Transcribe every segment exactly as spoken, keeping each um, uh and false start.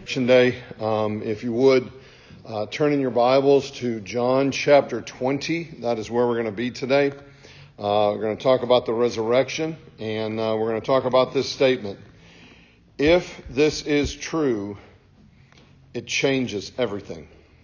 Resurrection Day. Um, if you would, uh, turn in your Bibles to John chapter twenty. That is where we're going to be today. Uh, we're going to talk about the resurrection, and uh, we're going to talk about this statement. If this is true, it changes everything.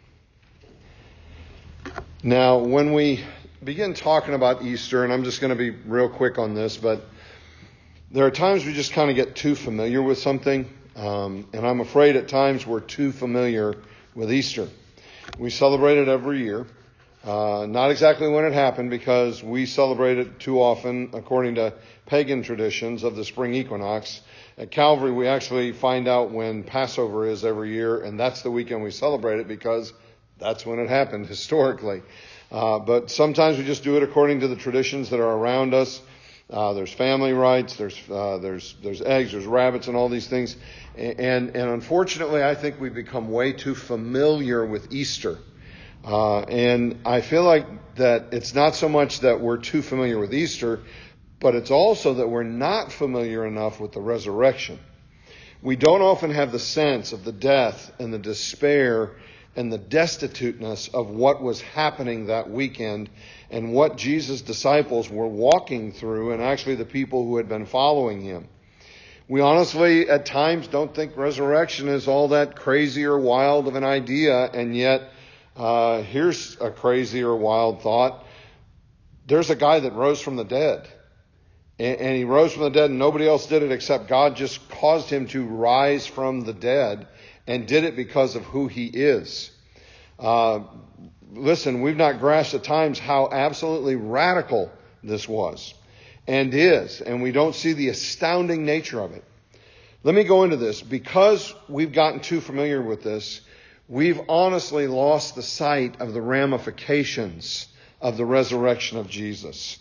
Now, when we begin talking about Easter, and I'm just going to be real quick on this, but there are times we just kind of get too familiar with something. Um, and I'm afraid at times we're too familiar with Easter. We celebrate it every year. Uh, not exactly when it happened, because we celebrate it too often according to pagan traditions of the spring equinox. At Calvary, we actually find out when Passover is every year, and that's the weekend we celebrate it because that's when it happened historically. Uh, but sometimes we just do it according to the traditions that are around us. Uh, there's family rites, there's uh, there's there's eggs, there's rabbits, and all these things. And and unfortunately, I think we've become way too familiar with Easter. Uh, and I feel like that it's not so much that we're too familiar with Easter, but it's also that we're not familiar enough with the resurrection. We don't often have the sense of the death and the despair and the destituteness of what was happening that weekend and what Jesus' disciples were walking through, and actually the people who had been following him. We honestly, at times, don't think resurrection is all that crazy or wild of an idea, and yet, uh, here's a crazy or wild thought. There's a guy that rose from the dead. And, and he rose from the dead, and nobody else did it except God just caused him to rise from the dead, and did it because of who he is. Uh, listen, we've not grasped at times how absolutely radical this was and is, and we don't see the astounding nature of it. Let me go into this. Because we've gotten too familiar with this, we've honestly lost the sight of the ramifications of the resurrection of Jesus.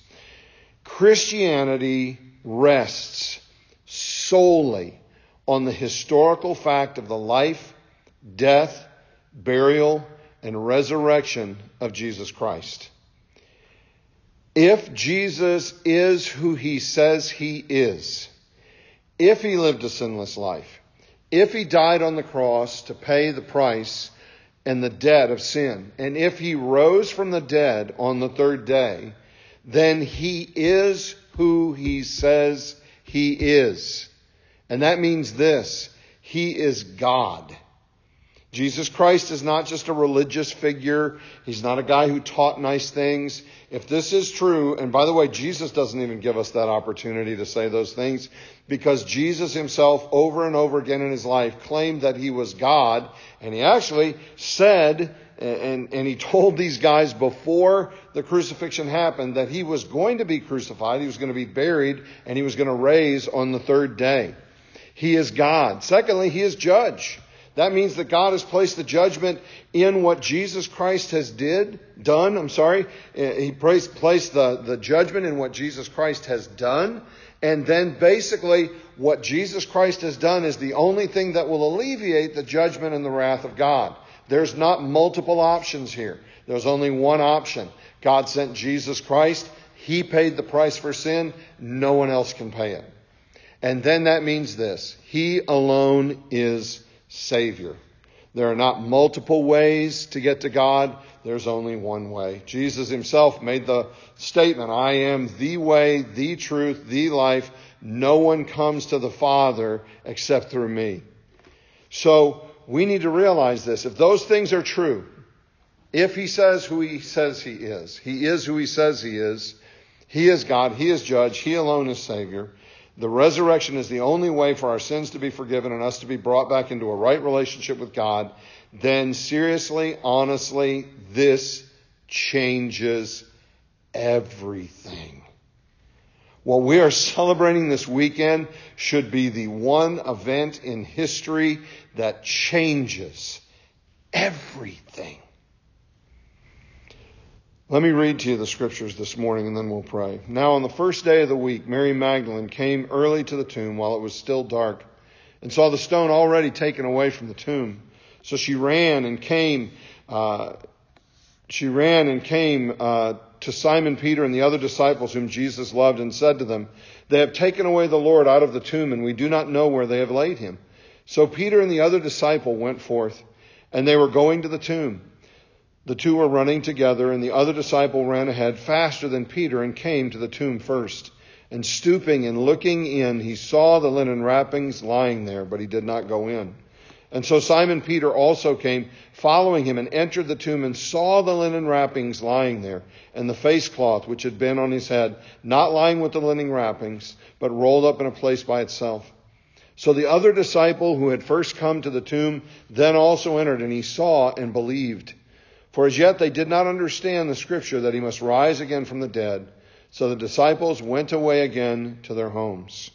Christianity rests solely on the historical fact of the life, death, burial, and resurrection of Jesus Christ. If Jesus is who he says he is, if he lived a sinless life, if he died on the cross to pay the price and the debt of sin, and if he rose from the dead on the third day, then he is who he says he is. And that means this: he is God. Jesus Christ is not just a religious figure. He's not a guy who taught nice things. If this is true, and by the way, Jesus doesn't even give us that opportunity to say those things, because Jesus himself over and over again in his life claimed that he was God, and he actually said, and, and he told these guys before the crucifixion happened, that he was going to be crucified, he was going to be buried, and he was going to raise on the third day. He is God. Secondly, he is judge. That means that God has placed the judgment in what Jesus Christ has did, done, I'm sorry. He placed, placed the, the judgment in what Jesus Christ has done. And then basically what Jesus Christ has done is the only thing that will alleviate the judgment and the wrath of God. There's not multiple options here. There's only one option. God sent Jesus Christ. He paid the price for sin. No one else can pay it. And then that means this: he alone is Savior. There are not multiple ways to get to God. There's only one way. Jesus himself made the statement, I am the way, the truth, the life. No one comes to the Father except through me. So we need to realize this. If those things are true, if he says who he says he is, he is who he says he is, he is God, he is judge, he alone is Savior. The resurrection is the only way for our sins to be forgiven and us to be brought back into a right relationship with God. Then seriously, honestly, this changes everything. What we are celebrating this weekend should be the one event in history that changes everything. Let me read to you the scriptures this morning and then we'll pray. Now on the first day of the week, Mary Magdalene came early to the tomb while it was still dark and saw the stone already taken away from the tomb. So she ran and came, uh, she ran and came uh, to Simon Peter and the other disciples whom Jesus loved and said to them, they have taken away the Lord out of the tomb and we do not know where they have laid him. So Peter and the other disciple went forth, and they were going to the tomb. The two were running together, and the other disciple ran ahead faster than Peter and came to the tomb first. And stooping and looking in, he saw the linen wrappings lying there, but he did not go in. And so Simon Peter also came, following him, and entered the tomb and saw the linen wrappings lying there, and the face cloth which had been on his head, not lying with the linen wrappings, but rolled up in a place by itself. So the other disciple who had first come to the tomb then also entered, and he saw and believed. For as yet they did not understand the scripture that he must rise again from the dead. So the disciples went away again to their homes.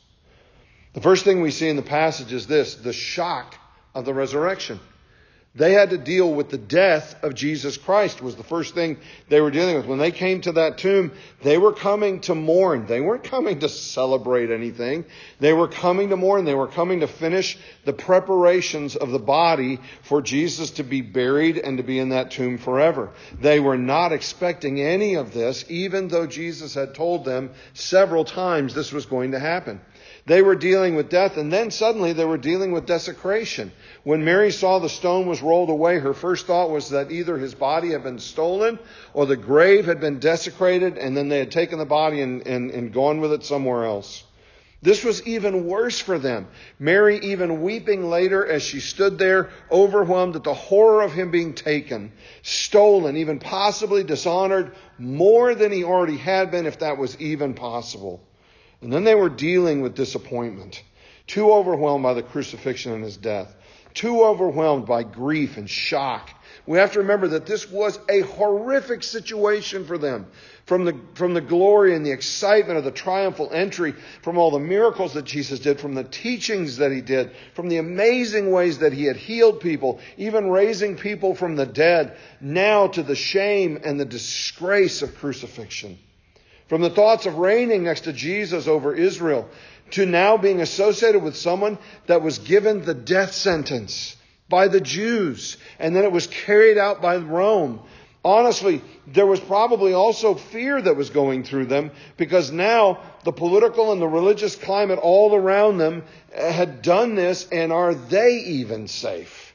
The first thing we see in the passage is this, the shock of the resurrection. They had to deal with the death of Jesus Christ was the first thing they were dealing with. When they came to that tomb, they were coming to mourn. They weren't coming to celebrate anything. They were coming to mourn. They were coming to finish the preparations of the body for Jesus to be buried and to be in that tomb forever. They were not expecting any of this, even though Jesus had told them several times this was going to happen. They were dealing with death, and then suddenly they were dealing with desecration. When Mary saw the stone was rolled away, her first thought was that either his body had been stolen or the grave had been desecrated, and then they had taken the body and, and, and gone with it somewhere else. This was even worse for them. Mary even weeping later as she stood there, overwhelmed at the horror of him being taken, stolen, even possibly dishonored, more than he already had been, if that was even possible. And then they were dealing with disappointment, too overwhelmed by the crucifixion and his death, too overwhelmed by grief and shock. We have to remember that this was a horrific situation for them. From the, from the glory and the excitement of the triumphal entry, from all the miracles that Jesus did, from the teachings that he did, from the amazing ways that he had healed people, even raising people from the dead, now to the shame and the disgrace of crucifixion. From the thoughts of reigning next to Jesus over Israel to now being associated with someone that was given the death sentence by the Jews, and then it was carried out by Rome. Honestly, there was probably also fear that was going through them, because now the political and the religious climate all around them had done this, and are they even safe?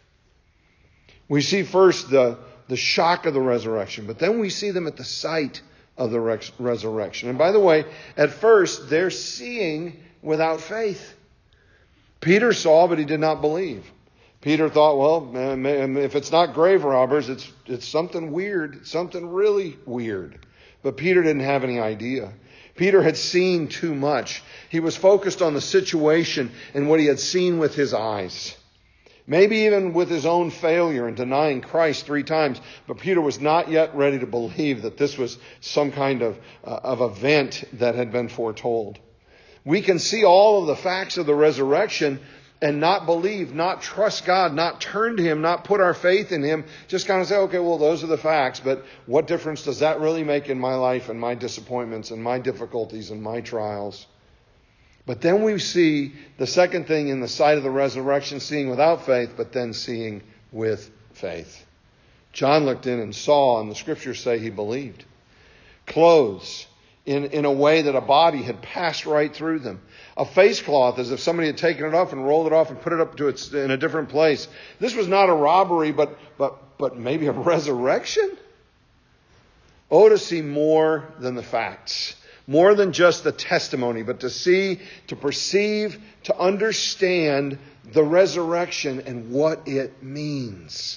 We see first the, the shock of the resurrection, but then we see them at the sight of the res- resurrection. And by the way, at first, they're seeing without faith. Peter saw, but he did not believe. Peter thought, well, if it's not grave robbers, it's it's something weird, something really weird. But Peter didn't have any idea. Peter had seen too much. He was focused on the situation and what he had seen with his eyes. Maybe even with his own failure in denying Christ three times. But Peter was not yet ready to believe that this was some kind of, uh, of event that had been foretold. We can see all of the facts of the resurrection and not believe, not trust God, not turn to him, not put our faith in him. Just kind of say, okay, well, those are the facts. But what difference does that really make in my life and my disappointments and my difficulties and my trials? But then we see the second thing in the sight of the resurrection, seeing without faith, but then seeing with faith. John looked in and saw, and the scriptures say he believed. Clothes in, in a way that a body had passed right through them. A face cloth as if somebody had taken it off and rolled it off and put it up to its in a different place. This was not a robbery, but but but maybe a resurrection? Oh, to see more than the facts. More than just the testimony, but to see, to perceive, to understand the resurrection and what it means.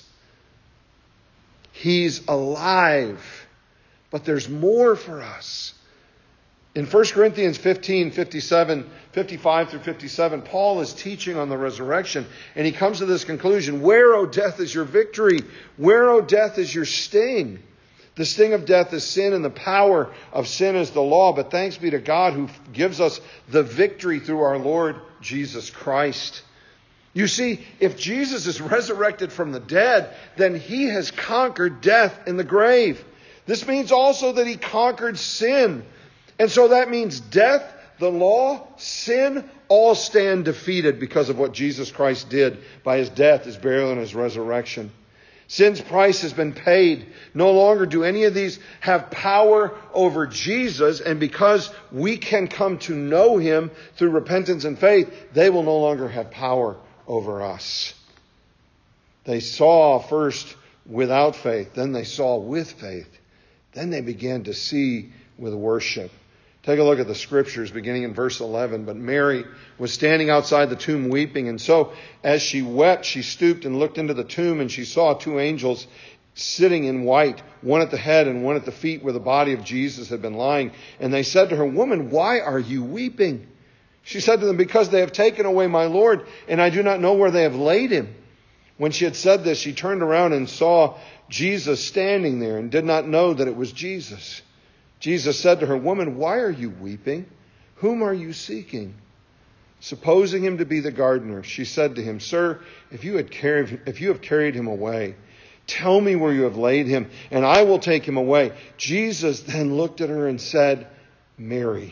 He's alive, but there's more for us. In First Corinthians fifteen, fifty-seven, fifty-five through fifty-seven, Paul is teaching on the resurrection, and he comes to this conclusion: where, O death, is your victory? Where, O death, is your sting? The sting of death is sin, and the power of sin is the law. But thanks be to God who gives us the victory through our Lord Jesus Christ. You see, if Jesus is resurrected from the dead, then he has conquered death in the grave. This means also that he conquered sin. And so that means death, the law, sin, all stand defeated because of what Jesus Christ did by his death, his burial, and his resurrection. Sin's price has been paid. No longer do any of these have power over Jesus. And because we can come to know him through repentance and faith, they will no longer have power over us. They saw first without faith, then they saw with faith. Then they began to see with worship. Take a look at the scriptures beginning in verse eleven. But Mary was standing outside the tomb weeping. And so as she wept, she stooped and looked into the tomb, and she saw two angels sitting in white, one at the head and one at the feet where the body of Jesus had been lying. And they said to her, "Woman, why are you weeping?" She said to them, "Because they have taken away my Lord, and I do not know where they have laid him." When she had said this, she turned around and saw Jesus standing there and did not know that it was Jesus. Jesus said to her, "Woman, why are you weeping? Whom are you seeking?" Supposing him to be the gardener, she said to him, "Sir, if you had carried, if you have carried him away, tell me where you have laid him, and I will take him away." Jesus then looked at her and said, "Mary."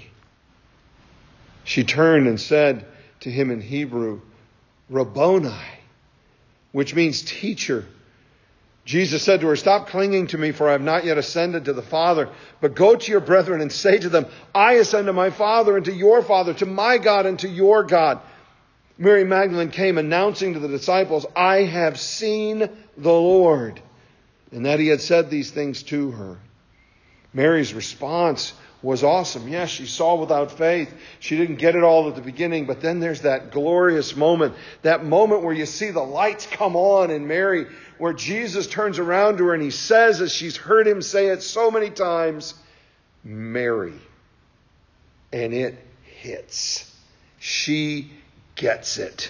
She turned and said to him in Hebrew, "Rabboni," which means teacher. Jesus said to her, "Stop clinging to me, for I have not yet ascended to the Father. But go to your brethren and say to them, I ascend to my Father and to your Father, to my God and to your God." Mary Magdalene came announcing to the disciples, "I have seen the Lord," and that he had said these things to her. Mary's response was awesome. Yes, she saw without faith. She didn't get it all at the beginning, but then there's that glorious moment, that moment where you see the lights come on in Mary, where Jesus turns around to her and he says, as she's heard him say it so many times, "Mary." And it hits. She gets it.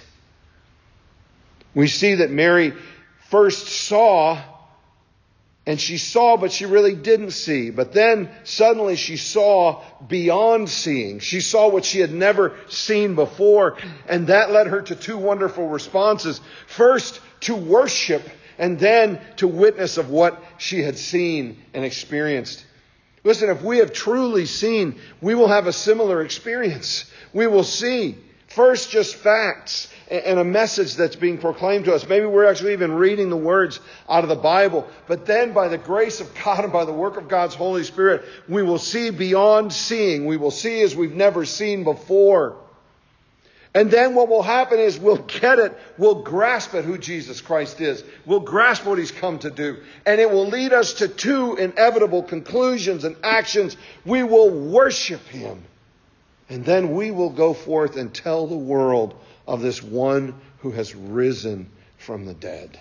We see that Mary first saw, and she saw, but she really didn't see. But then suddenly she saw beyond seeing. She saw what she had never seen before. And that led her to two wonderful responses. First, to worship, and then to witness of what she had seen and experienced. Listen, if we have truly seen, we will have a similar experience. We will see first just facts and a message that's being proclaimed to us. Maybe we're actually even reading the words out of the Bible. But then by the grace of God and by the work of God's Holy Spirit, we will see beyond seeing. We will see as we've never seen before. And then what will happen is we'll get it. We'll grasp at who Jesus Christ is. We'll grasp what he's come to do. And it will lead us to two inevitable conclusions and actions. We will worship him. And then we will go forth and tell the world of this one who has risen from the dead.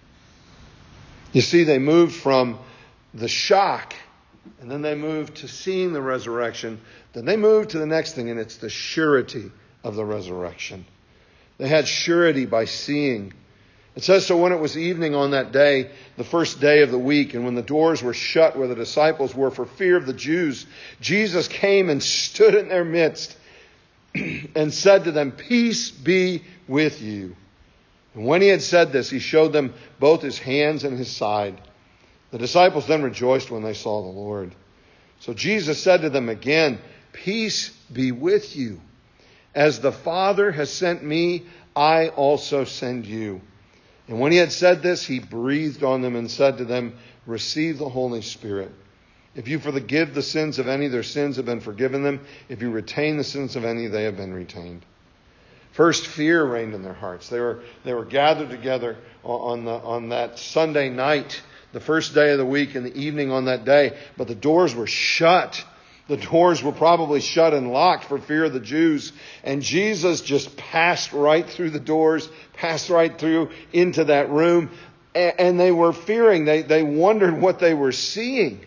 You see, they moved from the shock, and then they moved to seeing the resurrection. Then they moved to the next thing, and it's the surety of the resurrection. They had surety by seeing. It says, so when it was evening on that day, the first day of the week, and when the doors were shut where the disciples were for fear of the Jews, Jesus came and stood in their midst and said to them, "Peace be with you." And when he had said this, he showed them both his hands and his side. The disciples then rejoiced when they saw the Lord. So Jesus said to them again, "Peace be with you. As the Father has sent me, I also send you." And when he had said this, he breathed on them and said to them, "Receive the Holy Spirit. If you forgive the sins of any, their sins have been forgiven them. If you retain the sins of any, they have been retained." First, fear reigned in their hearts. They were, they were gathered together on, the, on that Sunday night, the first day of the week, in the evening on that day. But the doors were shut. The doors were probably shut and locked for fear of the Jews. And Jesus just passed right through the doors, passed right through into that room. And they were fearing. They, they wondered what they were seeing.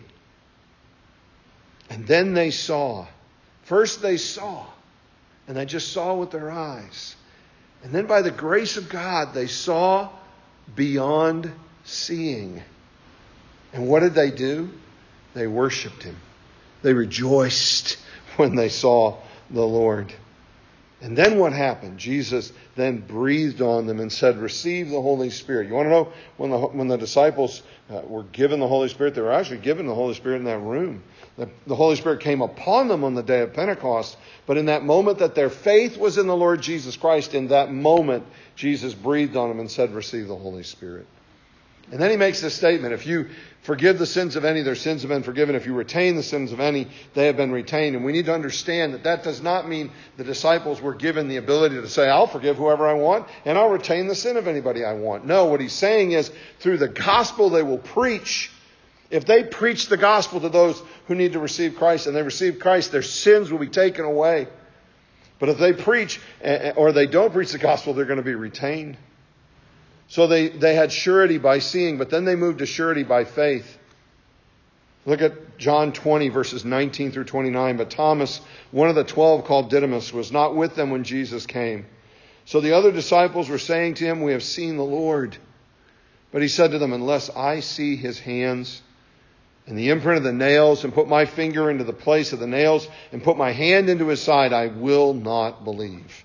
And then they saw. First they saw. And they just saw with their eyes. And then by the grace of God, they saw beyond seeing. And what did they do? They worshiped him. They rejoiced when they saw the Lord. And then what happened? Jesus then breathed on them and said, "Receive the Holy Spirit." You want to know when the, when the disciples uh, were given the Holy Spirit? They were actually given the Holy Spirit in that room. The, the Holy Spirit came upon them on the day of Pentecost. But in that moment that their faith was in the Lord Jesus Christ, in that moment, Jesus breathed on them and said, "Receive the Holy Spirit." And then he makes this statement: if you forgive the sins of any, their sins have been forgiven. If you retain the sins of any, they have been retained. And we need to understand that that does not mean the disciples were given the ability to say, I'll forgive whoever I want and I'll retain the sin of anybody I want. No, what he's saying is through the gospel they will preach. If they preach the gospel to those who need to receive Christ and they receive Christ, their sins will be taken away. But if they preach or they don't preach the gospel, they're going to be retained. So they, they had surety by seeing, but then they moved to surety by faith. Look at John twenty, verses nineteen through twenty-nine. But Thomas, one of the twelve called Didymus, was not with them when Jesus came. So the other disciples were saying to him, we have seen the Lord. But he said to them, unless I see his hands and the imprint of the nails, and put my finger into the place of the nails, and put my hand into his side, I will not believe.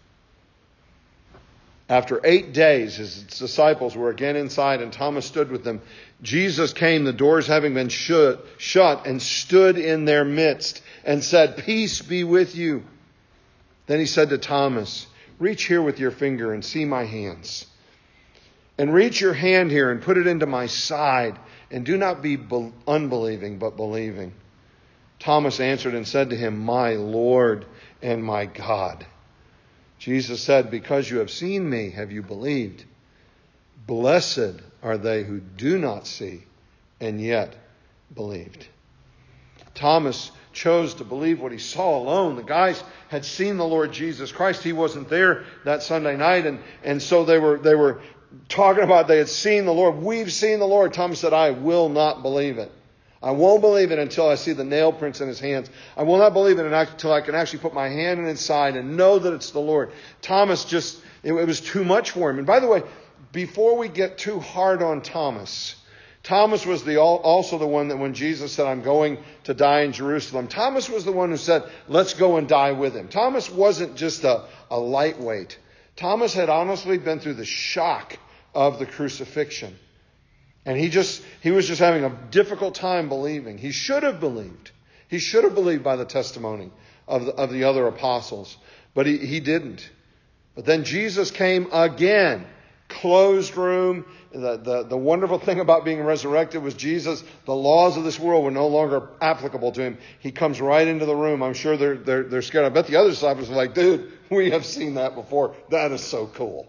After eight days, his disciples were again inside, and Thomas stood with them. Jesus came, the doors having been shut, shut, and stood in their midst, and said, peace be with you. Then he said to Thomas, reach here with your finger and see my hands. And reach your hand here and put it into my side, and do not be unbelieving, but believing. Thomas answered and said to him, my Lord and my God. Jesus said, because you have seen me, have you believed? Blessed are they who do not see and yet believed. Thomas chose to believe what he saw alone. The guys had seen the Lord Jesus Christ. He wasn't there that Sunday night. And, and so they were, they were talking about they had seen the Lord. We've seen the Lord. Thomas said, I will not believe it. I won't believe it until I see the nail prints in his hands. I will not believe it until I can actually put my hand in his side and know that it's the Lord. Thomas just, it, it was too much for him. And by the way, before we get too hard on Thomas, Thomas was the also the one that when Jesus said, I'm going to die in Jerusalem, Thomas was the one who said, let's go and die with him. Thomas wasn't just a, a lightweight. Thomas had honestly been through the shock of the crucifixion. And he just, he was just having a difficult time believing. He should have believed. He should have believed by the testimony of the, of the other apostles. But he, he didn't. But then Jesus came again. Closed room. The, the, the wonderful thing about being resurrected was Jesus, the laws of this world were no longer applicable to him. He comes right into the room. I'm sure they're, they're, they're scared. I bet the other disciples are like, dude, we have seen that before. That is so cool.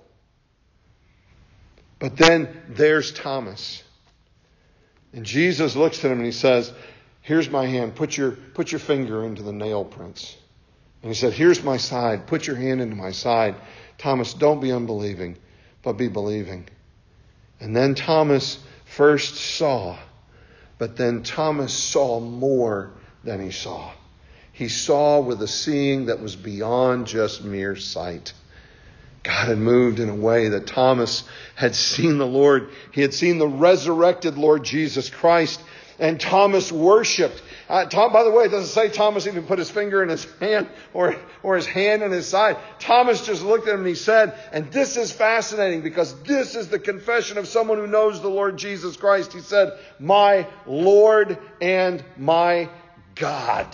But then there's Thomas. And Jesus looks at him and he says, here's my hand. Put your, put your finger into the nail prints. And he said, here's my side. Put your hand into my side. Thomas, don't be unbelieving, but be believing. And then Thomas first saw, but then Thomas saw more than he saw. He saw with a seeing that was beyond just mere sight. God had moved in a way that Thomas had seen the Lord. He had seen the resurrected Lord Jesus Christ. And Thomas worshipped. Uh, Tom, by the way, it doesn't say Thomas even put his finger in his hand or, or his hand in his side. Thomas just looked at him and he said, and this is fascinating because this is the confession of someone who knows the Lord Jesus Christ. He said, my Lord and my God.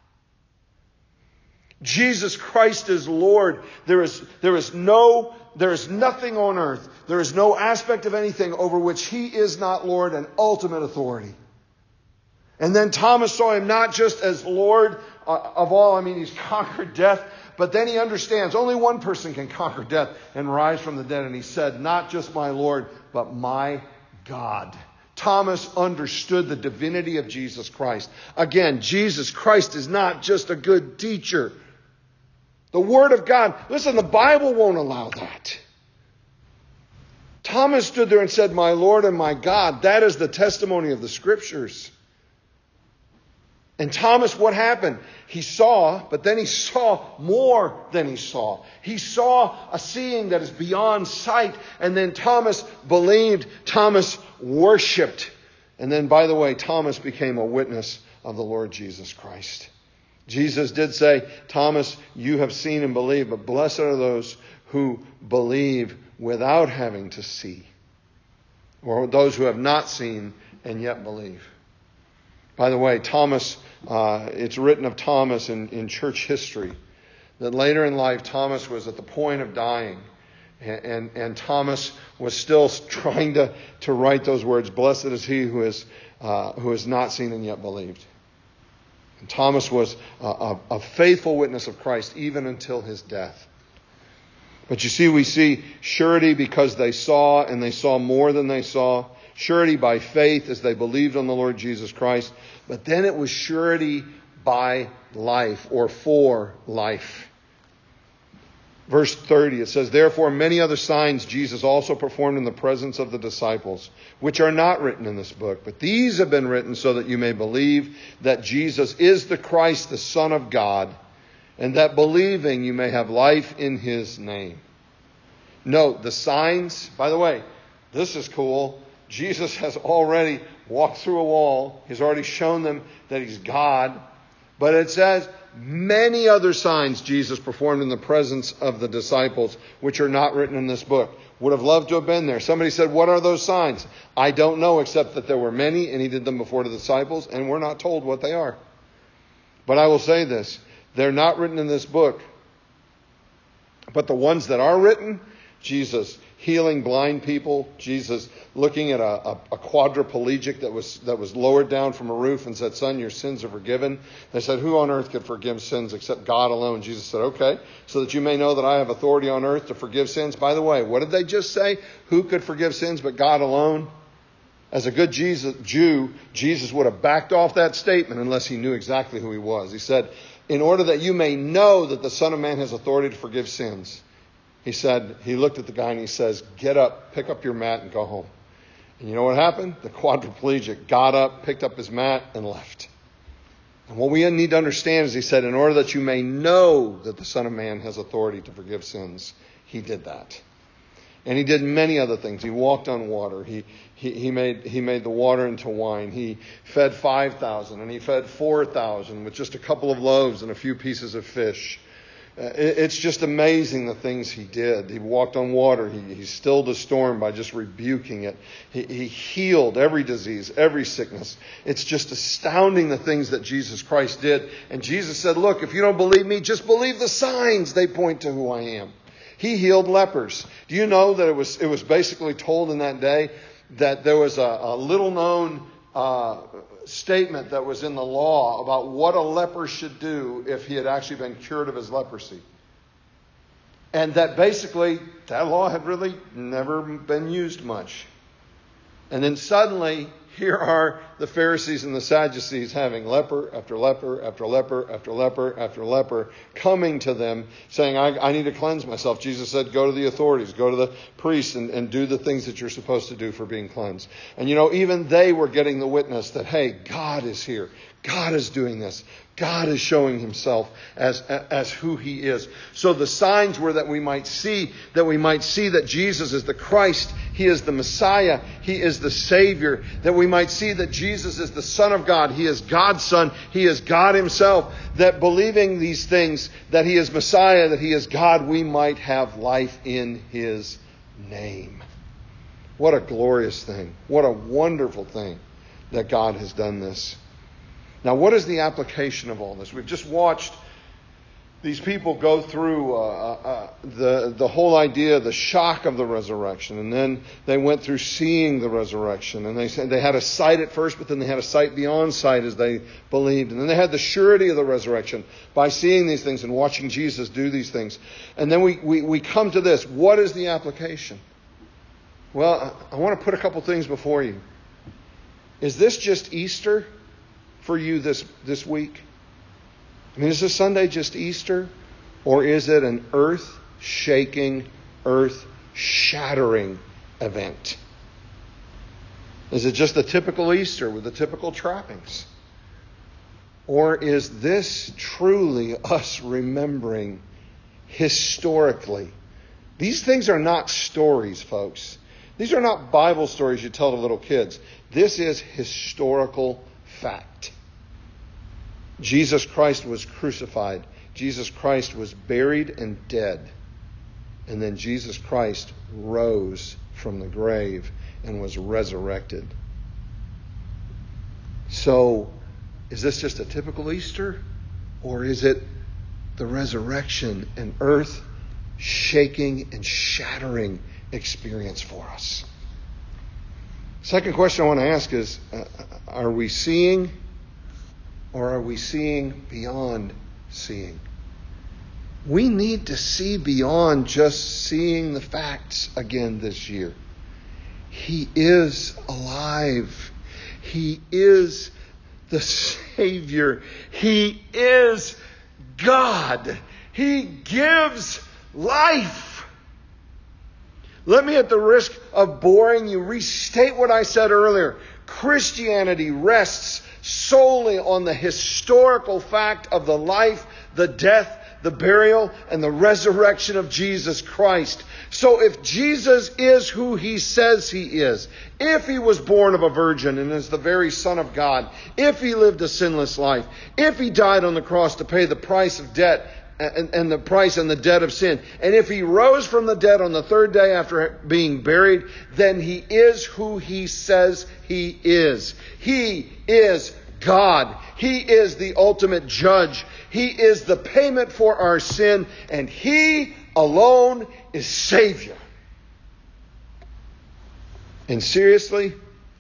Jesus Christ is Lord. There is, there is no, there is nothing on earth. There is no aspect of anything over which he is not Lord and ultimate authority. And then Thomas saw him not just as Lord uh, of all. I mean, he's conquered death. But then he understands only one person can conquer death and rise from the dead. And he said, not just my Lord, but my God. Thomas understood the divinity of Jesus Christ. Again, Jesus Christ is not just a good teacher. The Word of God, listen, the Bible won't allow that. Thomas stood there and said, my Lord and my God. That is the testimony of the Scriptures. And Thomas, what happened? He saw, but then he saw more than he saw. He saw a seeing that is beyond sight. And then Thomas believed. Thomas worshipped. And then, by the way, Thomas became a witness of the Lord Jesus Christ. Jesus did say, Thomas, you have seen and believed, but blessed are those who believe without having to see. Or those who have not seen and yet believe. By the way, Thomas, uh, it's written of Thomas in, in church history that later in life, Thomas was at the point of dying. And, and, and Thomas was still trying to, to write those words, blessed is he who is, uh, who has not seen and yet believed. And Thomas was a, a, a faithful witness of Christ even until his death. But you see, we see surety because they saw, and they saw more than they saw. Surety by faith as they believed on the Lord Jesus Christ. But then it was surety by life, or for life. Verse thirty, it says, therefore many other signs Jesus also performed in the presence of the disciples, which are not written in this book. But these have been written so that you may believe that Jesus is the Christ, the Son of God, and that believing you may have life in his name. Note, the signs, by the way, this is cool. Jesus has already walked through a wall. He's already shown them that he's God. But it says, many other signs Jesus performed in the presence of the disciples, which are not written in this book. Would have loved to have been there. Somebody said, what are those signs? I don't know, except that there were many, and he did them before the disciples, and we're not told what they are. But I will say this, they're not written in this book. But the ones that are written, Jesus healing blind people, Jesus looking at a, a, a quadriplegic that was that was lowered down from a roof and said, son, your sins are forgiven. They said, who on earth could forgive sins except God alone? Jesus said, okay, so that you may know that I have authority on earth to forgive sins. By the way, what did they just say? Who could forgive sins but God alone? As a good Jesus, Jew, Jesus would have backed off that statement unless he knew exactly who he was. He said, in order that you may know that the Son of Man has authority to forgive sins. He said, he looked at the guy and he says, get up, pick up your mat and go home. And you know what happened? The quadriplegic got up, picked up his mat and left. And what we need to understand is he said, in order that you may know that the Son of Man has authority to forgive sins, he did that. And he did many other things. He walked on water. He he, he made he made the water into wine. He fed five thousand and he fed four thousand with just a couple of loaves and a few pieces of fish. It's just amazing the things he did. He walked on water. He, he stilled a storm by just rebuking it. He, he healed every disease, every sickness. It's just astounding the things that Jesus Christ did. And Jesus said, look, if you don't believe me, just believe the signs. They point to who I am. He healed lepers. Do you know that it was it was basically told in that day that there was a, a little known uh, statement that was in the law about what a leper should do if he had actually been cured of his leprosy. And that basically that law had really never been used much. And then suddenly here are the Pharisees and the Sadducees having leper after leper after leper after leper after leper coming to them saying, I, I need to cleanse myself. Jesus said, go to the authorities, go to the priests and, and do the things that you're supposed to do for being cleansed. And you know, even they were getting the witness that, hey, God is here. God is doing this. God is showing himself as, as who he is. So the signs were that we might see, that we might see that Jesus is the Christ. He is the Messiah. He is the Savior. That we might see that Jesus is the Son of God. He is God's Son. He is God himself. That believing these things, that he is Messiah, that he is God, we might have life in his name. What a glorious thing. What a wonderful thing that God has done this. Now, what is the application of all this? We've just watched these people go through uh, uh, the the whole idea, the shock of the resurrection, and then they went through seeing the resurrection, and they said they had a sight at first, but then they had a sight beyond sight as they believed, and then they had the surety of the resurrection by seeing these things and watching Jesus do these things, and then we we, we come to this: what is the application? Well, I, I want to put a couple things before you. Is this just Easter for you this, this week? I mean, is this Sunday just Easter? Or is it an earth-shaking, earth-shattering event? Is it just the typical Easter with the typical trappings? Or is this truly us remembering historically? These things are not stories, folks. These are not Bible stories you tell to little kids. This is historical fact. Jesus Christ was crucified. Jesus Christ was buried and dead. And then Jesus Christ rose from the grave and was resurrected. So, is this just a typical Easter? Or is it the resurrection and earth shaking and shattering experience for us. Second question I want to ask is, uh, are we seeing or are we seeing beyond seeing? We need to see beyond just seeing the facts again this year. He is alive. He is the Savior. He is God. He gives life. Let me, at the risk of boring you, restate what I said earlier. Christianity rests solely on the historical fact of the life, the death, the burial, and the resurrection of Jesus Christ. So if Jesus is who He says He is, if He was born of a virgin and is the very Son of God, if He lived a sinless life, if He died on the cross to pay the price of debt and, and the price and the debt of sin, and if He rose from the dead on the third day after being buried, then He is who He says He is. He is God. He is the ultimate judge. He is the payment for our sin, and He alone is Savior. And seriously,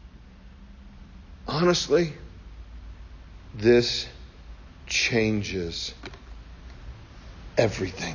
honestly, this changes everything.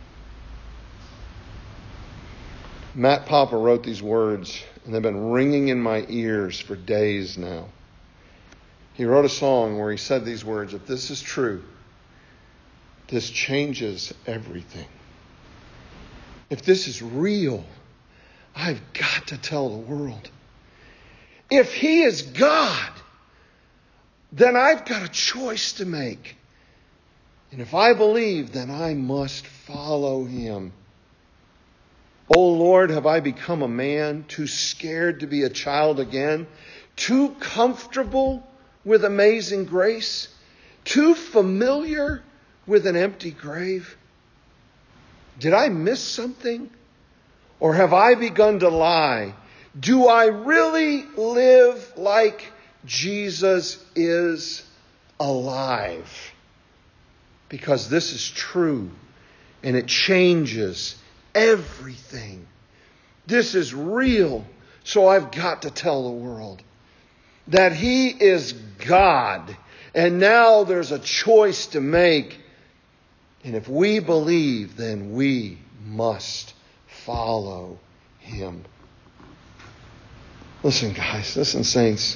Matt Papa wrote these words, and they've been ringing in my ears for days now. He wrote a song where he said these words, if this is true, this changes everything. If this is real, I've got to tell the world. If He is God, then I've got a choice to make. And if I believe, then I must follow Him. Oh Lord, have I become a man too scared to be a child again? Too comfortable with amazing grace? Too familiar with an empty grave? Did I miss something? Or have I begun to lie? Do I really live like Jesus is alive? Because this is true and it changes everything. This is real. So I've got to tell the world that He is God. And now there's a choice to make. And if we believe, then we must follow Him. Listen, guys. Listen, saints.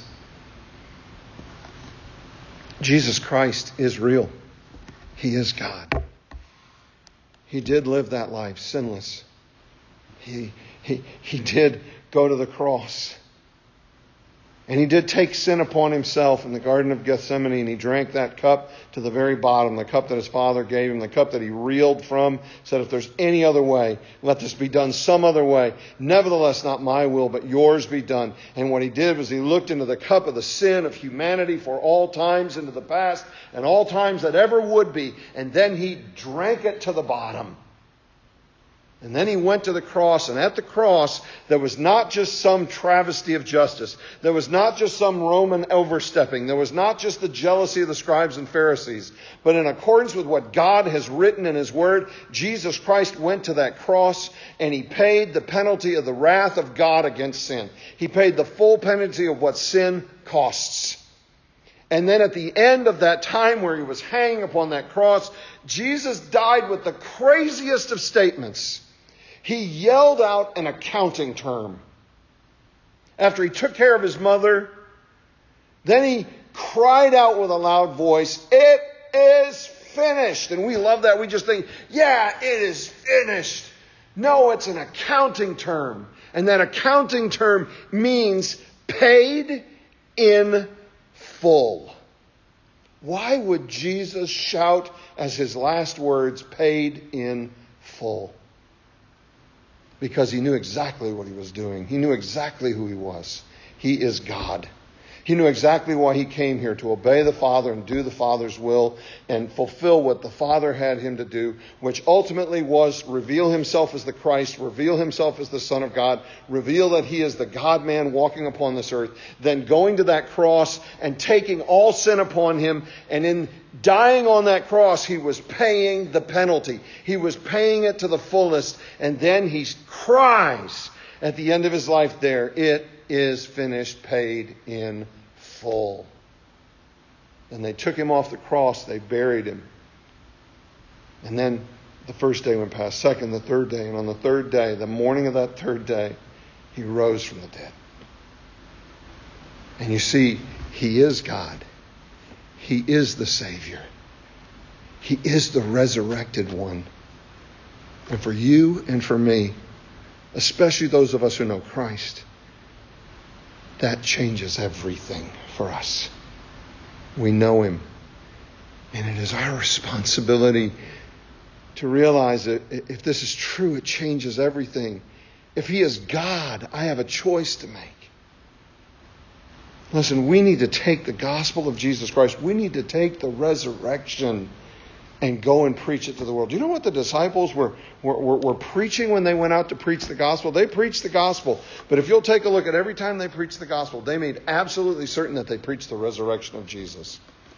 Jesus Christ is real. He is God. He did live that life sinless. He, he, he did go to the cross. And He did take sin upon Himself in the Garden of Gethsemane, and He drank that cup to the very bottom, the cup that His Father gave Him, the cup that He reeled from, said, if there's any other way, let this be done some other way. Nevertheless, not my will, but yours be done. And what He did was He looked into the cup of the sin of humanity for all times into the past and all times that ever would be. And then He drank it to the bottom. And then He went to the cross, and at the cross, there was not just some travesty of justice. There was not just some Roman overstepping. There was not just the jealousy of the scribes and Pharisees. But in accordance with what God has written in His Word, Jesus Christ went to that cross, and He paid the penalty of the wrath of God against sin. He paid the full penalty of what sin costs. And then at the end of that time where He was hanging upon that cross, Jesus died with the craziest of statements. He yelled out an accounting term. After He took care of His mother, then He cried out with a loud voice, "It is finished." And we love that. We just think, yeah, it is finished. No, it's an accounting term. And that accounting term means paid in full. Why would Jesus shout as His last words, paid in full? Because He knew exactly what He was doing. He knew exactly who He was. He is God. He knew exactly why he came here, to obey the Father and do the Father's will and fulfill what the Father had him to do, which ultimately was reveal himself as the Christ, reveal himself as the Son of God, reveal that he is the God-man walking upon this earth, then going to that cross and taking all sin upon him. And in dying on that cross, he was paying the penalty. He was paying it to the fullest. And then he cries at the end of his life there, "It is finished," paid in full. And they took him off the cross. They buried him. And then the first day went past, second, the third day. And on the third day, the morning of that third day, he rose from the dead. And you see, he is God. He is the Savior. He is the resurrected one. And for you and for me, especially those of us who know Christ, that changes everything for us. We know him. And it is our responsibility to realize that if this is true, it changes everything. If he is God, I have a choice to make. Listen, we need to take the gospel of Jesus Christ. We need to take the resurrection and go and preach it to the world. Do you know what the disciples were, were, were, were preaching when they went out to preach the gospel? They preached the gospel. But if you'll take a look at every time they preached the gospel, they made absolutely certain that they preached the resurrection of Jesus.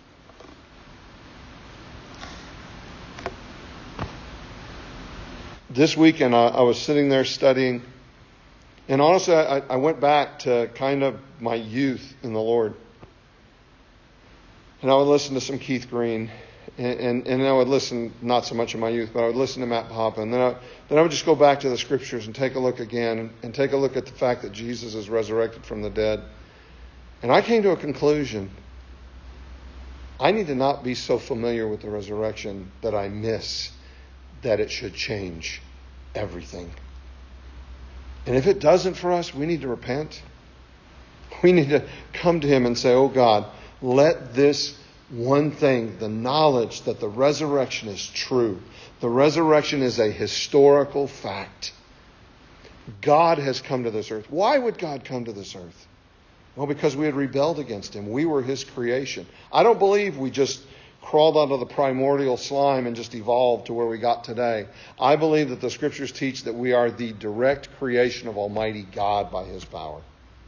This weekend, I, I was sitting there studying. And honestly, I, I went back to kind of my youth in the Lord. And I would listen to some Keith Green. And, and, and I would listen, not so much in my youth, but I would listen to Matt Papa. And then I, then I would just go back to the Scriptures and take a look again. And, and take a look at the fact that Jesus is resurrected from the dead. And I came to a conclusion. I need to not be so familiar with the resurrection that I miss that it should change everything. And if it doesn't for us, we need to repent. We need to come to him and say, "Oh God, let this one thing, the knowledge that the resurrection is true. The resurrection is a historical fact. God has come to this earth." Why would God come to this earth? Well, because we had rebelled against him. We were his creation. I don't believe we just crawled out of the primordial slime and just evolved to where we got today. I believe that the Scriptures teach that we are the direct creation of Almighty God by his power.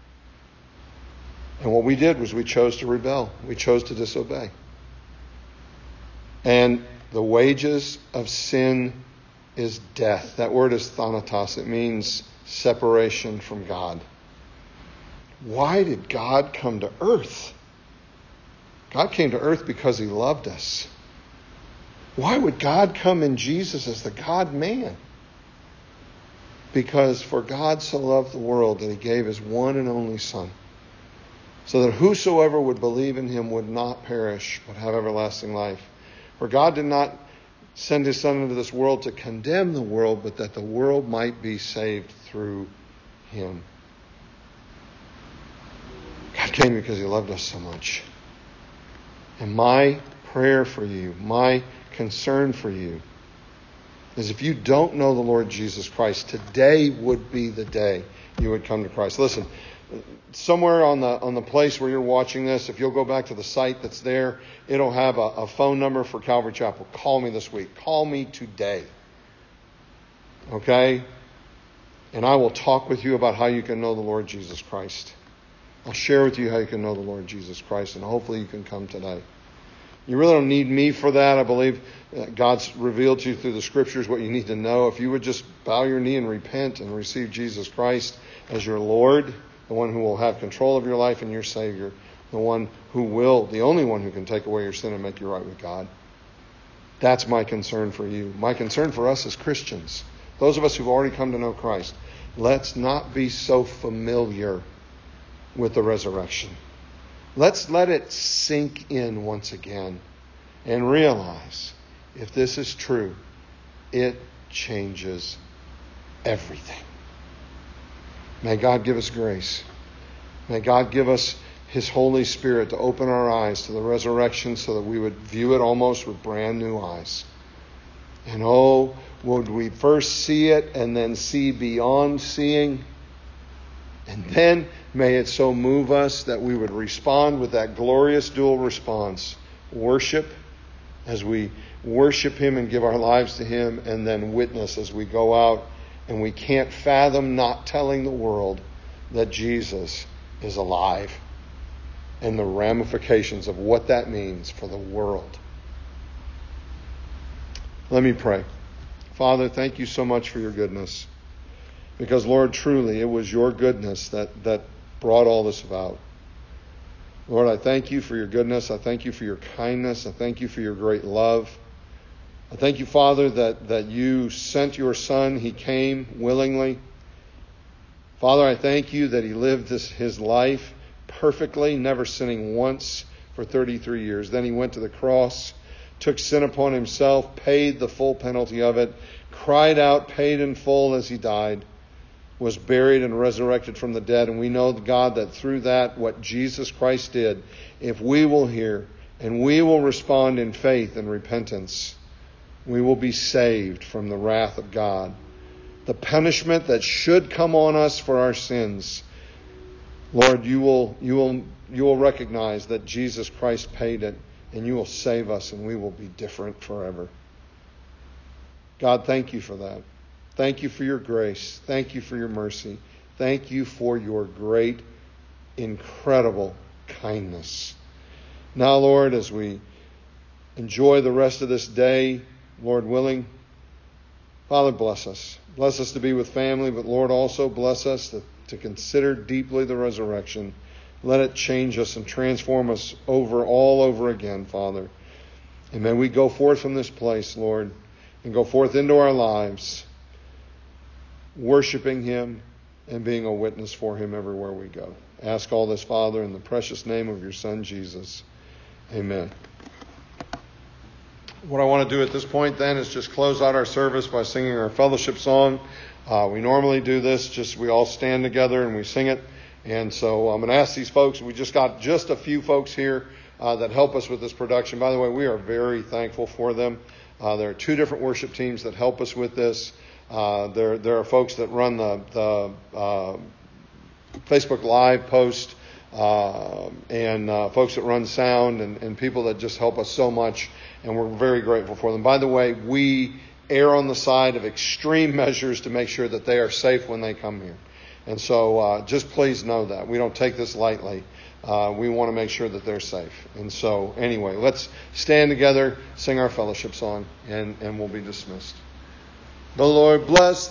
And what we did was we chose to rebel. We chose to disobey. And the wages of sin is death. That word is thanatos. It means separation from God. Why did God come to earth? God came to earth because he loved us. Why would God come in Jesus as the God-man? Because for God so loved the world that he gave his one and only Son, so that whosoever would believe in him would not perish, but have everlasting life. For God did not send his Son into this world to condemn the world, but that the world might be saved through him. God came because he loved us so much. And my prayer for you, my concern for you, is if you don't know the Lord Jesus Christ, today would be the day you would come to Christ. Listen, somewhere on the on the place where you're watching this, if you'll go back to the site that's there, it'll have a, a phone number for Calvary Chapel. Call me this week. Call me today. Okay? And I will talk with you about how you can know the Lord Jesus Christ. I'll share with you how you can know the Lord Jesus Christ, and hopefully you can come today. You really don't need me for that. I believe God's revealed to you through the Scriptures what you need to know. If you would just bow your knee and repent and receive Jesus Christ as your Lord, the one who will have control of your life and your Savior, the one who will, the only one who can take away your sin and make you right with God. That's my concern for you. My concern for us as Christians, those of us who've already come to know Christ, let's not be so familiar with the resurrection. Let's let it sink in once again and realize if this is true, it changes everything. May God give us grace. May God give us his Holy Spirit to open our eyes to the resurrection so that we would view it almost with brand new eyes. And oh, would we first see it and then see beyond seeing, and then may it so move us that we would respond with that glorious dual response. Worship as we worship him and give our lives to him, and then witness as we go out and we can't fathom not telling the world that Jesus is alive and the ramifications of what that means for the world. Let me pray. Father, thank you so much for your goodness. Because, Lord, truly, it was your goodness that, that brought all this about. Lord, I thank you for your goodness. I thank you for your kindness. I thank you for your great love. I thank you, Father, that, that you sent your Son. He came willingly. Father, I thank you that he lived this, his life perfectly, never sinning once for thirty-three years. Then he went to the cross, took sin upon himself, paid the full penalty of it, cried out, paid in full as he died, was buried and resurrected from the dead. And we know, God, that through that, what Jesus Christ did, if we will hear and we will respond in faith and repentance, we will be saved from the wrath of God. The punishment that should come on us for our sins, Lord, you will, you will, you will recognize that Jesus Christ paid it, and you will save us, and we will be different forever. God, thank you for that. Thank you for your grace. Thank you for your mercy. Thank you for your great, incredible kindness. Now, Lord, as we enjoy the rest of this day, Lord willing, Father, bless us. Bless us to be with family, but Lord, also bless us to, to consider deeply the resurrection. Let it change us and transform us over, all over again, Father. And may we go forth from this place, Lord, and go forth into our lives, worshiping him and being a witness for him everywhere we go. Ask all this, Father, in the precious name of your Son, Jesus. Amen. What I want to do at this point then is just close out our service by singing our fellowship song. Uh, we normally do this, just we all stand together and we sing it. And so I'm going to ask these folks, we just got just a few folks here uh, that help us with this production. By the way, we are very thankful for them. Uh, there are two different worship teams that help us with this. Uh, there, there are folks that run the, the uh, Facebook Live post, uh, and uh, folks that run sound, and, and people that just help us so much. And we're very grateful for them. By the way, we err on the side of extreme measures to make sure that they are safe when they come here. And so uh, just please know that. We don't take this lightly. Uh, we want to make sure that they're safe. And so anyway, let's stand together, sing our fellowship song, and, and we'll be dismissed. The Lord bless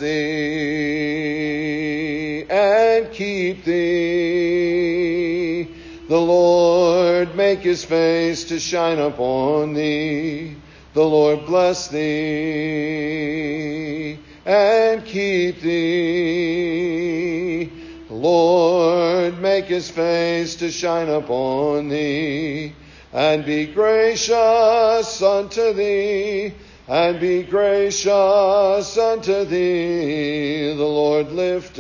thee and keep thee. The Lord make his face to shine upon thee. The Lord bless thee and keep thee. The Lord make his face to shine upon thee, and be gracious unto thee, and be gracious unto thee. The Lord lift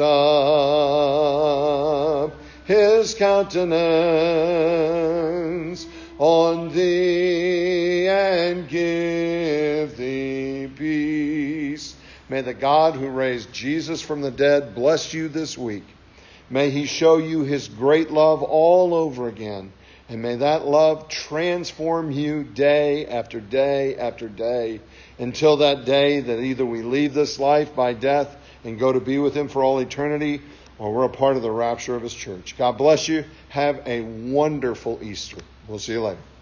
up his countenance on thee and give thee peace. May the God who raised Jesus from the dead bless you this week. May he show you his great love all over again. And may that love transform you day after day after day, until that day that either we leave this life by death and go to be with him for all eternity, or we're a part of the rapture of his church. God bless you. Have a wonderful Easter. We'll see you later.